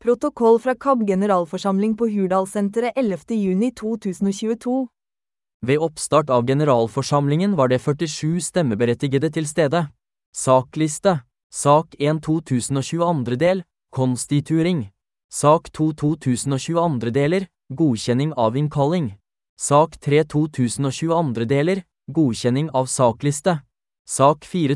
Protokoll fra KAB generalforsamling på Hurdalssenteret 11. juni 2022. Ved oppstart av generalforsamlingen var det 47 stemmeberettigede til stede. Sakliste. Sak 1 2022 del, konstituering. Sak 2 2022 deler, godkjenning av innkalling. Sak 3 2022 deler, godkjenning av sakliste. Sak 4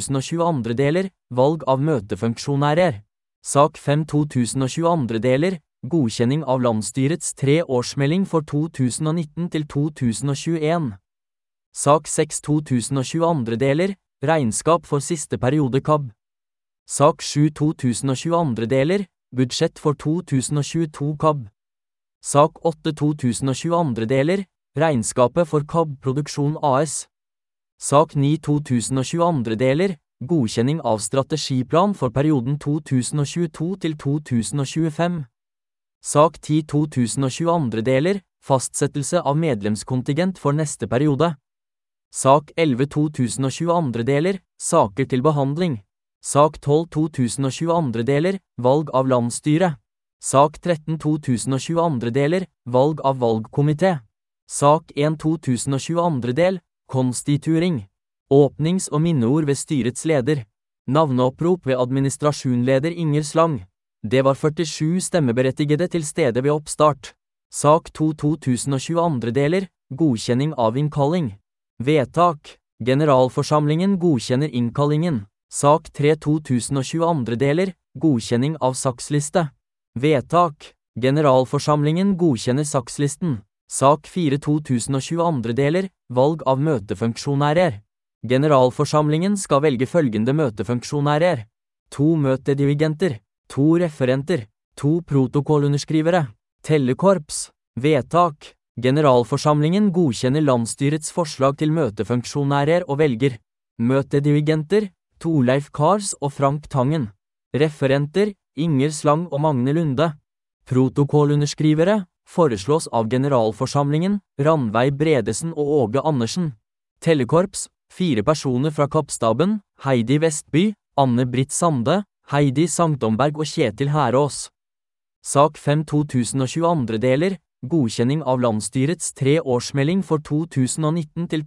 2022 deler, valg av møtefunksjonærer. Sak 5 2022 deler, godkjenning av landsstyrets 3-årsmelding for 2019 til 2021. Sak 6 2022 deler, regnskap for siste periode KAB. Sak 7 2022 deler, budsjett for 2022 KAB. Sak 8 2022 deler, regnskapet for KAB Produksjon AS. Sak 9 2022 deler, godkjenning av strategiplan for perioden 2022 til 2025. Sak 10 2022 deler, fastsettelse av medlemskontingent for neste periode. Sak 11 2022 deler, saker til behandling. Sak 12 2022 deler, valg av landsstyre. Sak 13 2022 deler, valg av valgkomité. Sak 1 2022 del, konstituering. Åpnings- og minneord ved styrets leder. Navneopprop ved administrasjonsleder Inger Slang. Det var 47 stemmeberettigede til stede ved oppstart. Sak 2 2022 deler, godkjenning av innkalling. Vedtak. Generalforsamlingen godkjenner innkallingen. Sak 3 2022 deler, godkjenning av saksliste. Vedtak. Generalforsamlingen godkjenner sakslisten. Sak 4 2022 deler, valg av møtefunksjonærer. Generalforsamlingen skal velge følgende møtefunksjonærer: 2 møtedirigenter, 2 referenter, 2 protokollunderskrivere, tellekorps. Vedtak. Generalforsamlingen godkjenner landsstyrets forslag til møtefunksjonærer og velger møtedirigenter, Torleif Kars og Frank Tangen. Referenter, Inger Slang og Magne Lunde. Protokollunderskrivere foreslås av generalforsamlingen, Ranveig Bredesen og Åge Andersen. Tellekorps, 4 personer fra KAB-staben, Heidi Vestby, Anne Britt Sande, Heidi Sanktomberg og Kjetil Hærås. Sak 5 2022 deler, godkjenning av landsstyrets 3-årsmelding for 2019 til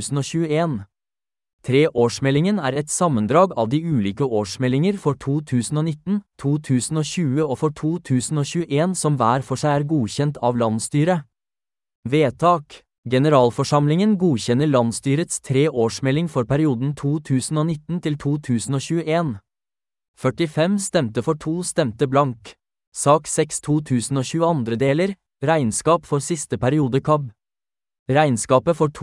2021. 3-årsmeldingen er et sammendrag av de ulike årsmeldinger for 2019, 2020 og for 2021 som hver for seg er godkjent av landsstyret. Vedtak. Generalforsamlingen godkjenner landsstyrets 3-årsmelding for perioden 2019 til 2021. 45 stemte for, 2 stemte blank. Sak 6 2022 deler, regnskap for siste periode KAB. Regnskapet for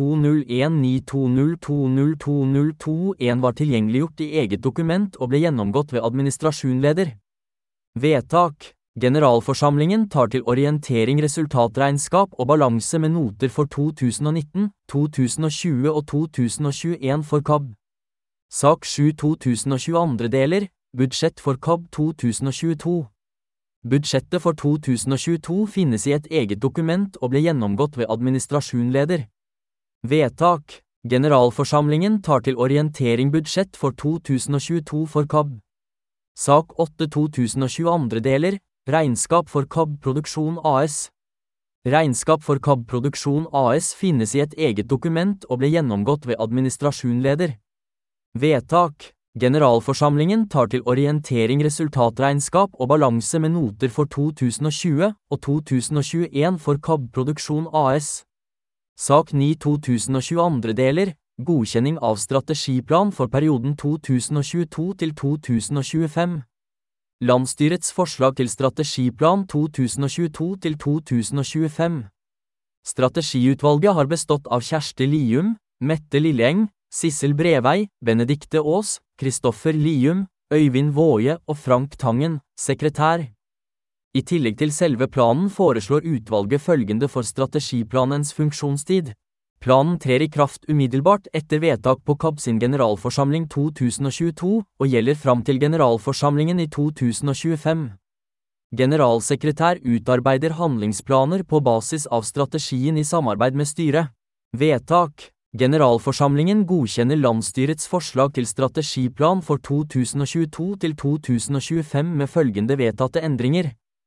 2019-2020-2021 var tilgjengeliggjort i eget dokument og ble gjennomgått ved administrasjonsleder. Vedtak. Generalforsamlingen tar til orientering resultatregnskap og balanse med noter for 2019, 2020 og 2021 for KAB. Sak 7 2022 deler, budsjett for KAB 2022. Budsjettet for 2022 finnes i et eget dokument og ble gjennomgått ved administrasjonsleder. Vedtak. Generalforsamlingen tar til orientering budsjett for 2022 for KAB. Sak 8 2022 deler, regnskap for KAB Produksjon AS. Regnskap for KAB Produksjon AS finnes i et eget dokument og ble gjennomgått ved administrasjonsleder. Vedtak. Generalforsamlingen tar til orientering resultatregnskap og balanse med noter for 2020 og 2021 for KAB Produksjon AS. Sak 9 2022 deler, godkjenning av strategiplan for perioden 2022 til 2025. Landsstyrets forslag til strategiplan 2022 til 2025. Strategiutvalget har bestått av Kjersti Lium, Mette Lilleeng, Sissel Brevei, Benedikte Aas, Kristoffer Lium, Øyvind Våje og Frank Tangen, sekretær. I tillegg til selve planen foreslår utvalget følgende for strategiplanens funksjonstid. Planen trer i kraft umiddelbart etter vedtak på KAB sin generalforsamling 2022 og gjelder fram til generalforsamlingen i 2025. Generalsekretær utarbeider handlingsplaner på basis av strategien i samarbeid med styret. Vedtak. Generalforsamlingen godkjenner landsstyrets forslag til strategiplan for 2022 til 2025 med følgende vedtatte endringer.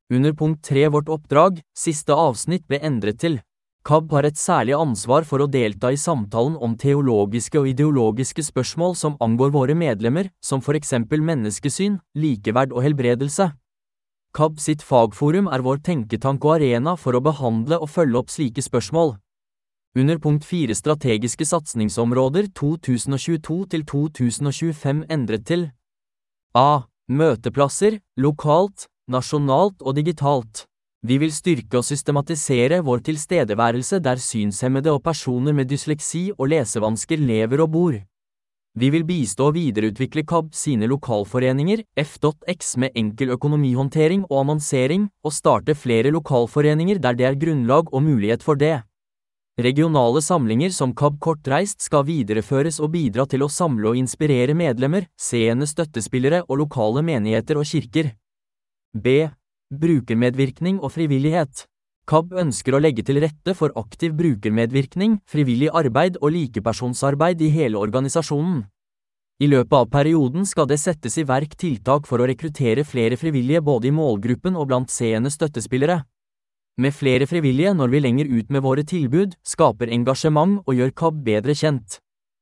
Under punkt 3 vårt oppdrag, siste avsnitt ble endret til. KAB har et særlig ansvar for å delta i samtalen om teologiske og ideologiske spørsmål som angår våre medlemmer, som for eksempel menneskesyn, likeverd og helbredelse. KAB sitt fagforum er vår tenketank og arena for å behandle og følge opp slike spørsmål. Under punkt 4 strategiske satsningsområder 2022 til 2025 endret til A. Møteplasser, lokalt, nasjonalt og digitalt. Vi vil styrke og systematisere vår tilstedeværelse der synshemmede og personer med dysleksi og lesevansker lever og bor. Vi vil bistå og videreutvikle KAB sine lokalforeninger, F.X med enkel økonomihåndtering og annonsering, og starte flere lokalforeninger der det er grunnlag og mulighet for det. Regionale samlinger som KAB kortreist skal videreføres og bidra til å samle og inspirere medlemmer, seende støttespillere og lokale menigheter og kirker. B. Brukermedvirkning og frivillighet. KAB ønsker å legge til rette for aktiv brukermedvirkning, frivillig arbeid og likepersonsarbeid i hele organisasjonen. I løpet av perioden skal det settes i verk tiltak for å rekruttere flere frivillige både i målgruppen og blant seende støttespillere. Med flere frivillige når vi lenger ut med våre tilbud, skaper engasjement og gjør KAB bedre kjent.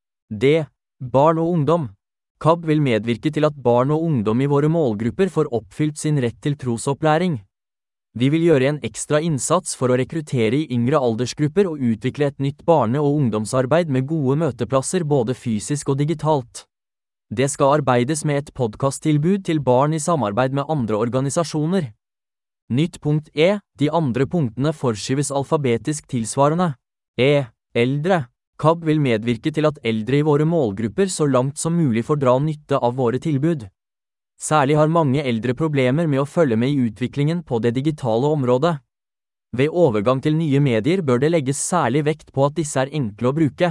D. Barn og ungdom. KAB vil medvirke til at barn og ungdom i våre målgrupper får oppfylt sin rett til trosopplæring. Vi vil gjøre en ekstra innsats for å rekruttere i yngre aldersgrupper og utvikle et nytt barne- og ungdomsarbeid med gode møteplasser både fysisk og digitalt. Det skal arbeides med et podcasttilbud til barn i samarbeid med andre organisasjoner. Nytt punkt E. De andre punktene forskyves alfabetisk tilsvarende. E. Eldre. KAB vil medvirke til at eldre i våre målgrupper så langt som mulig får dra nytte av våre tilbud. Særlig har mange eldre problemer med å følge med i utviklingen på det digitale området. Ved overgang til nye medier bør det legges særlig vekt på at disse er enkle å bruke.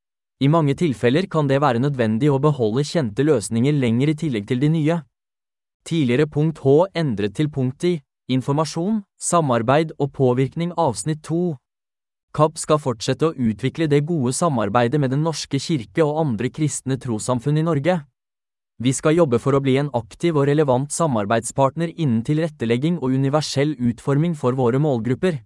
I mange tilfeller kan det være nødvendig å beholde kjente løsninger lenger i tillegg til de nye. Tidligere punkt H endret til punkt I. Informasjon, samarbeid og påvirkning avsnitt 2. KAB skal fortsette å utvikle det gode samarbeidet med Den norske kirke og andre kristne trossamfunn i Norge. Vi skal jobbe for å bli en aktiv og relevant samarbeidspartner innen tilrettelegging og universell utforming for våre målgrupper.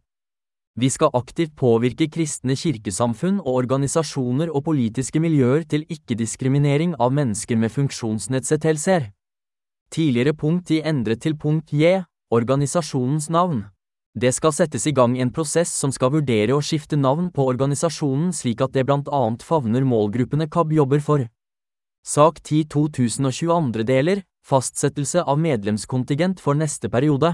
Vi skal aktivt påvirke kristne kirkesamfunn og organisasjoner og politiske miljøer til ikke-diskriminering av mennesker med funksjonsnedsettelser. Tidligere punkt I endret til punkt J, organisasjonens navn. Det skal settes i gang en prosess som skal vurdere å skifte navn på organisasjonen slik at det blant annet favner målgruppene KAB jobber for. Sak 10 2022 deler, fastsettelse av medlemskontingent for neste periode.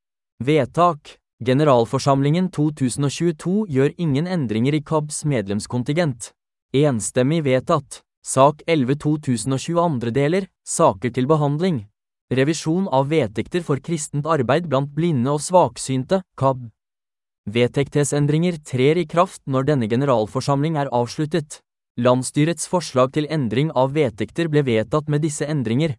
Vedtak. Generalforsamlingen 2022 gjør ingen endringer i KABs medlemskontingent. Enstemmig vedtatt. Sak 11 2022 deler, saker til behandling. Revisjon av vedtekter for kristent arbeid blant blinde og svaksynte, KAB. Vedtektsendringer trer i kraft når denne generalforsamling er avsluttet. Landsstyrets forslag til endring av vedtekter ble vedtatt med disse endringer.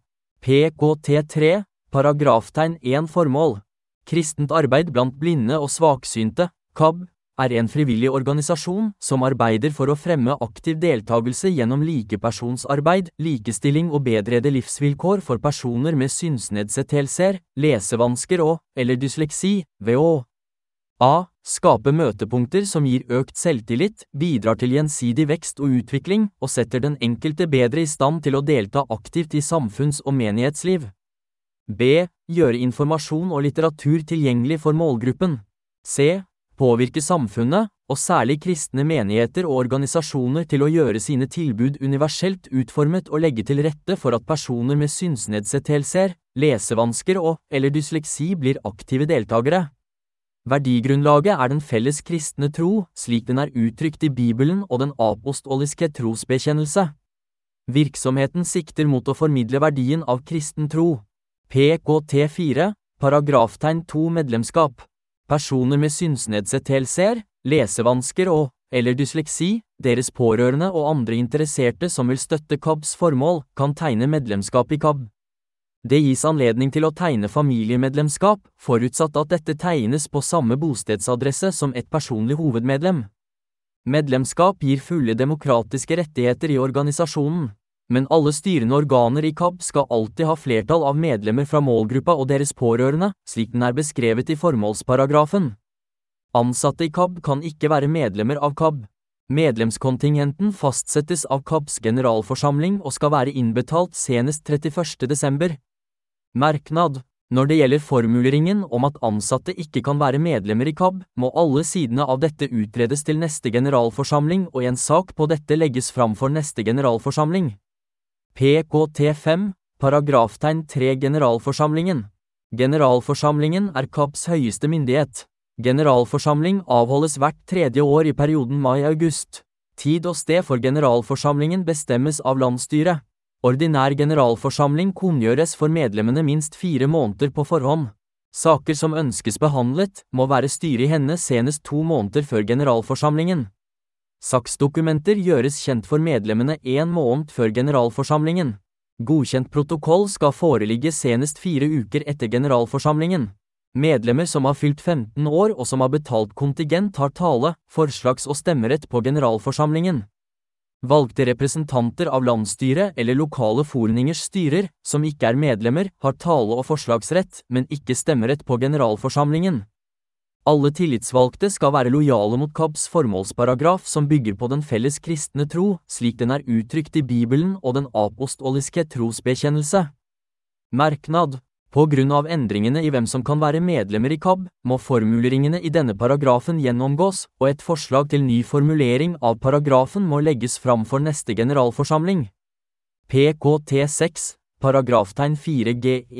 PKT3, paragraftegn 1 formål. Kristent arbeid blant blinde og svaksynte, KAB, er en frivillig organisasjon som arbeider for å fremme aktiv deltagelse gjennom likepersonsarbeid, likestilling og bedrede livsvilkår for personer med synsnedsettelser, lesevansker eller dysleksi, ved å A. Skape møtepunkter som gir økt selvtillit, bidrar til gjensidig vekst og utvikling, og setter den enkelte bedre i stand til å delta aktivt i samfunns- og menighetsliv. B. Gjøre informasjon og litteratur tilgjengelig for målgruppen. C. Påvirke samfunnet, og særlig kristne menigheter og organisasjoner til å gjøre sine tilbud universelt utformet og legge til rette for at personer med synsnedsettelser, lesevansker eller dysleksi blir aktive deltagere. Verdigrunnlaget er den felles kristne tro, slik den er uttrykt i Bibelen og den apostoliske trosbekjennelse. Virksomheten sikter mot å formidle verdien av kristen tro. PKT4, paragraftegn 2 medlemskap. Personer med synsnedsettelser, lesevansker eller dysleksi, deres pårørende og andre interesserte som vil støtte KABs formål, kan tegne medlemskap i KAB. Det gis anledning til å tegne familiemedlemskap, forutsatt at dette tegnes på samme bostedsadresse som et personlig hovedmedlem. Medlemskap gir fulle demokratiske rettigheter i organisasjonen. Men alle styrende organer i KAB skal alltid ha flertall av medlemmer fra målgruppa og deres pårørende, slik den er beskrevet i formålsparagrafen. Ansatte i KAB kan ikke være medlemmer av KAB. Medlemskontingenten fastsettes av KABs generalforsamling og skal være innbetalt senest 31. desember. Merknad: Når det gjelder formuleringen om at ansatte ikke kan være medlemmer i KAB, må alle sidene av dette utredes til neste generalforsamling og en sak på dette legges fram for neste generalforsamling. PKT 5, paragraftegn 3 Generalforsamlingen. Generalforsamlingen er KABs høyeste myndighet. Generalforsamling avholdes hvert tredje år i perioden mai-august. Tid og sted for generalforsamlingen bestemmes av landsstyret. Ordinær generalforsamling kunngjøres for medlemmene minst 4 måneder på forhånd. Saker som ønskes behandlet, må være styret i henne senest 2 måneder før generalforsamlingen. Saksdokumenter gjøres kjent for medlemmene 1 måned før generalforsamlingen. Godkjent protokoll skal foreligge senest 4 uker etter generalforsamlingen. Medlemmer som har fylt 15 år og som har betalt kontingent har tale, forslags- og stemmerett på generalforsamlingen. Valgte representanter av landsstyret eller lokale foreningers styrer, som ikke er medlemmer, har tale- og forslagsrett, men ikke stemmerett på generalforsamlingen. Alle tillitsvalgte skal være lojale mot KABs formålsparagraf som bygger på den felles kristne tro, slik den er uttrykt i Bibelen og den apostoliske trosbekjennelse. Merknad: På grunn av endringene i hvem som kan være medlemmer i KAB, må formuleringene i denne paragrafen gjennomgås, og et forslag til ny formulering av paragrafen må legges fram for neste generalforsamling. PKT 6, paragraftegn 4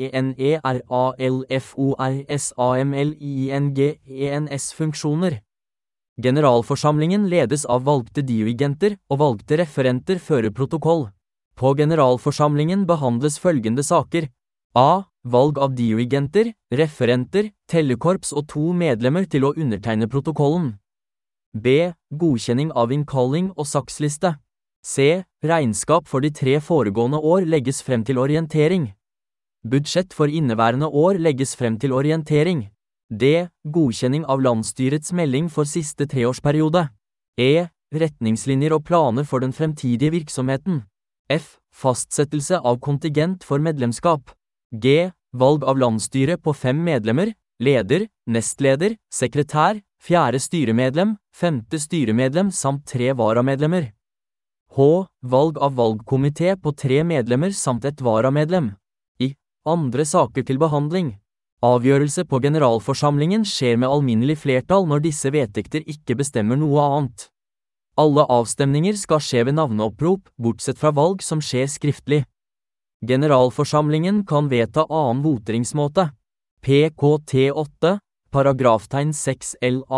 GENERALFORSAMLINGENS funksjoner. Generalforsamlingen ledes av valgte dirigenter, og valgte referenter fører protokoll. På generalforsamlingen behandles følgende saker: A. Valg av dirigenter, referenter, tellekorps og 2 medlemmer til å undertegne protokollen. B. Godkjenning av innkalling og saksliste. C. Regnskap for de 3 foregående år legges frem til orientering. Budsjett for inneværende år legges frem til orientering. D. Godkjenning av landsstyrets melding for siste 3-årsperiode. E. Retningslinjer og planer for den fremtidige virksomheten. F. Fastsettelse av kontingent for medlemskap. G. Valg av landsstyre på 5 medlemmer, leder, nestleder, sekretær, 4. styremedlem, 5. styremedlem samt 3 varamedlemmer. H. Valg av valgkomité på 3 medlemmer samt 1 varamedlem. I. Andre saker til behandling. Avgjørelse på generalforsamlingen skjer med alminnelig flertall når disse vedtekter ikke bestemmer noe annet. Alle avstemninger skal skje ved navneopprop, bortsett fra valg som skjer skriftlig. Generalforsamlingen kan vedta annen voteringsmåte. PKT 8, paragraftegn 6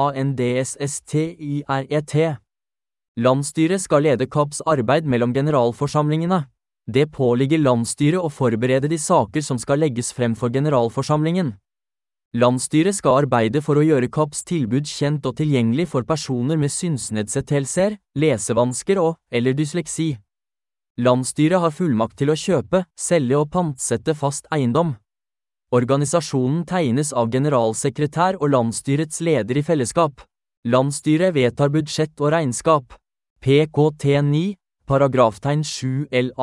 LANDSSTYRET. Landsstyret skal lede KABs arbeid mellom generalforsamlingene. Det påligger landsstyret å forberede de saker som skal legges frem for generalforsamlingen. Landsstyret skal arbeide for å gjøre KABs tilbud kjent og tilgjengelig for personer med synsnedsettelser, lesevansker og eller dysleksi. Landsstyret har fullmakt til å kjøpe, selge og pantsette fast eiendom. Organisasjonen tegnes av generalsekretær og landsstyrets leder i fellesskap. Landsstyret vedtar budsjett og regnskap. PKT 9, paragraftegn 7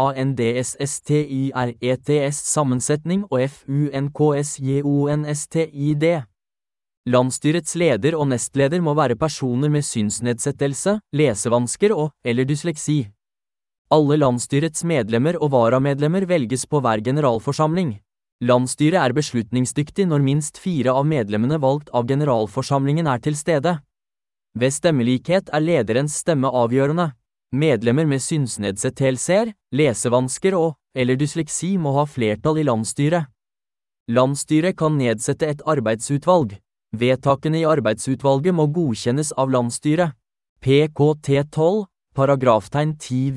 LANDSSTYRETS sammensetning og FUNKSJONSTID. Landsstyrets leder og nestleder må være personer med synsnedsettelse, lesevansker og eller dysleksi. Alle landsstyrets medlemmer og varamedlemmer velges på hver generalforsamling. Landsstyret er beslutningsdyktig når minst 4 av medlemmene valgt av generalforsamlingen er til stede. Ved stemmelikhet er lederens stemme avgjørende. Medlemmer med synsnedsettelser, lesevansker og eller dysleksi må ha flertall i landsstyret. Landsstyret kan nedsette et arbeidsutvalg. Vedtakene i arbeidsutvalget må godkjennes av landsstyret. PKT 12, paragraftegn 10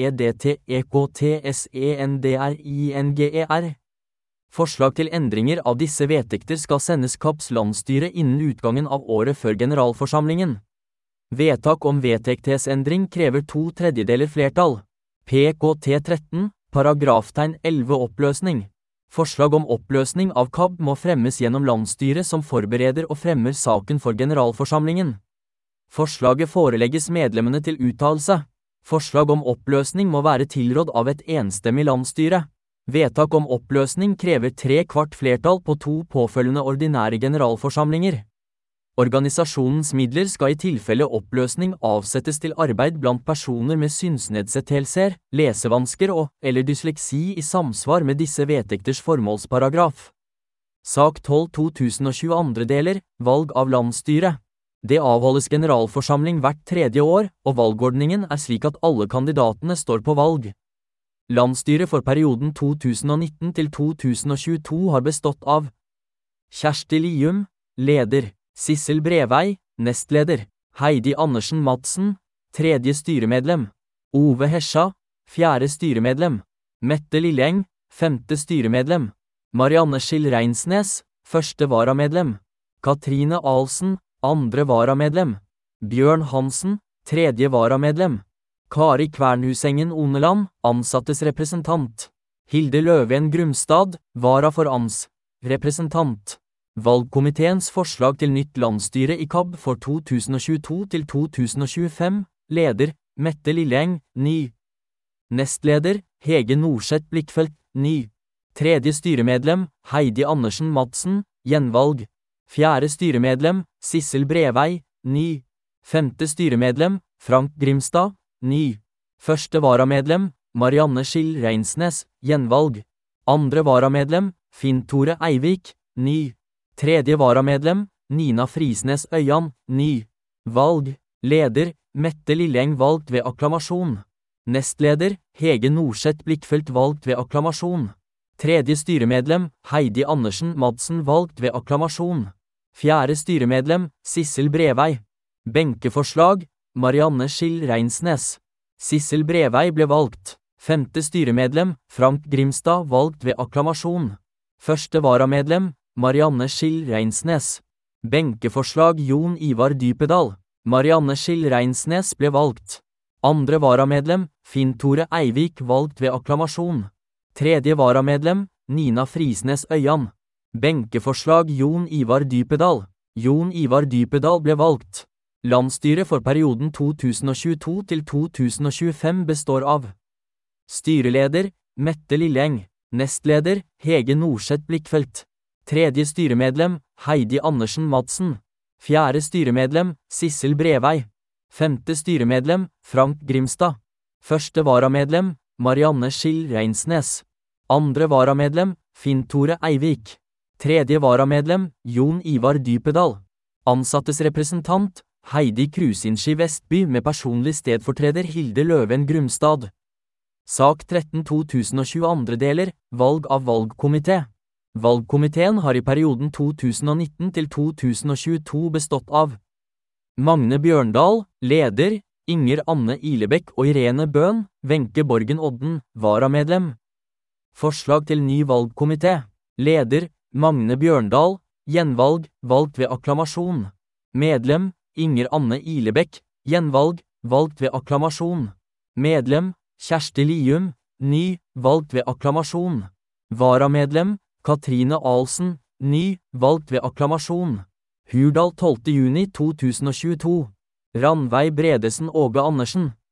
VEDTEKTSENDRINGER. Forslag til endringer av disse vedtekter skal sendes KABs landsstyre innen utgangen av året før generalforsamlingen. Vedtak om vedtektsendring krever 2/3 flertall. PKT 13, paragraftegn 11 oppløsning. Forslag om oppløsning av KAB må fremmes gjennom landsstyret som forbereder og fremmer saken for generalforsamlingen. Forslaget forelegges medlemmene til uttalelse. Forslag om oppløsning må være tilrådd av et enstemmig landsstyre. Vedtak om oppløsning krever 3/4 flertall på 2 påfølgende ordinære generalforsamlinger. Organisasjonens midler skal i tilfelle oppløsning avsettes til arbeid blant personer med synsnedsettelser, lesevansker eller dysleksi i samsvar med disse vedtekters formålsparagraf. Sak 12 2022 deler, valg av landsstyre. Det avholdes generalforsamling hvert 3. år, og valgordningen er slik at alle kandidatene står på valg. Landsstyret for perioden 2019 til 2022 har bestått av Kjersti Lium, leder, Sissel Brevei, nestleder, Heidi Andersen Madsen, 3. styremedlem, Ove Hesja, 4. styremedlem, Mette Lilleng, 5. styremedlem, Marianne Schill Reinsnes, 1. varamedlem, Katrine Ahlsen, 2. varamedlem, Bjørn Hansen, 3. varamedlem, Kari Kvernhusengen Oneland, ansattes representant, Hilde Løven Grumstad, vara for ANS, representant. Valgkomiteens forslag til nytt landsstyre i KAB for 2022 til 2025, leder, Mette Lilleng, ny. Nestleder, Hege Norseth Blikkfeldt, ny. 3. styremedlem, Heidi Andersen Madsen, gjenvalg. 4. styremedlem, Sissel Brevei, ny. 5. styremedlem, Frank Grimstad, ny. 1. varamedlem, Marianne Schill Reinsnes, gjenvalg. 2. varamedlem, Finn Tore Eivik, ny. 3. varamedlem, Nina Frisnes Øyan, ny. Valg. Leder, Mette Lilleng valgt ved akklamasjon. Nestleder, Hege Norseth Blikkfeldt valgt ved akklamasjon. 3. styremedlem, Heidi Andersen Madsen valgt ved akklamasjon. 4. styremedlem, Sissel Brevei. Benkeforslag, Marianne Schill Reinsnes. Sissel Brevei ble valgt. 5. styremedlem, Frank Grimstad valgt ved akklamasjon. 1. varamedlem, Marianne Schill Reinsnes. Benkeforslag Jon Ivar Dypedal. Marianne Schill Reinsnes ble valgt. 2. varamedlem, Finn Tore Eivik valgt ved akklamasjon. 3. varamedlem, Nina Frisnes Øyan. Benkeforslag Jon Ivar Dypedal. Jon Ivar Dypedal ble valgt. Landsstyret for perioden 2022 til 2025 består av styreleder, Mette Lilleng. Nestleder, Hege Norseth Blikkfeldt. 3. styremedlem, Heidi Andersen Madsen. 4. styremedlem, Sissel Brevei. 5. styremedlem, Frank Grimstad. 1. varamedlem, Marianne Schill Reinsnes. 2. varamedlem, Finn Tore Eivik. 3. varamedlem, Jon Ivar Dypedal. Ansattes representant, Heidi Krusinski Vestby med personlig stedfortreder Hilde Løven Grumstad. Sak 13 2022 deler, valg av valgkomité. Valgkomiteen har i perioden 2019 til 2022 bestått av Magne Bjørndal, leder, Inger Anne Ilebekk og Irene Bøhn, Wenche Borgen Odden, varamedlem. Forslag til ny valgkomité. Leder, Magne Bjørndal, gjenvalg, valgt ved akklamasjon. Medlem, Inger Anne Ilebekk, gjenvalg, valgt ved akklamasjon. Medlem, Kjersti Lium, ny, valgt ved akklamasjon. Varamedlem, Katrine Ahlsen, ny, valgt ved akklamasjon. Hurdal 12. juni 2022. Ranveig Bredesen Åge Andersen.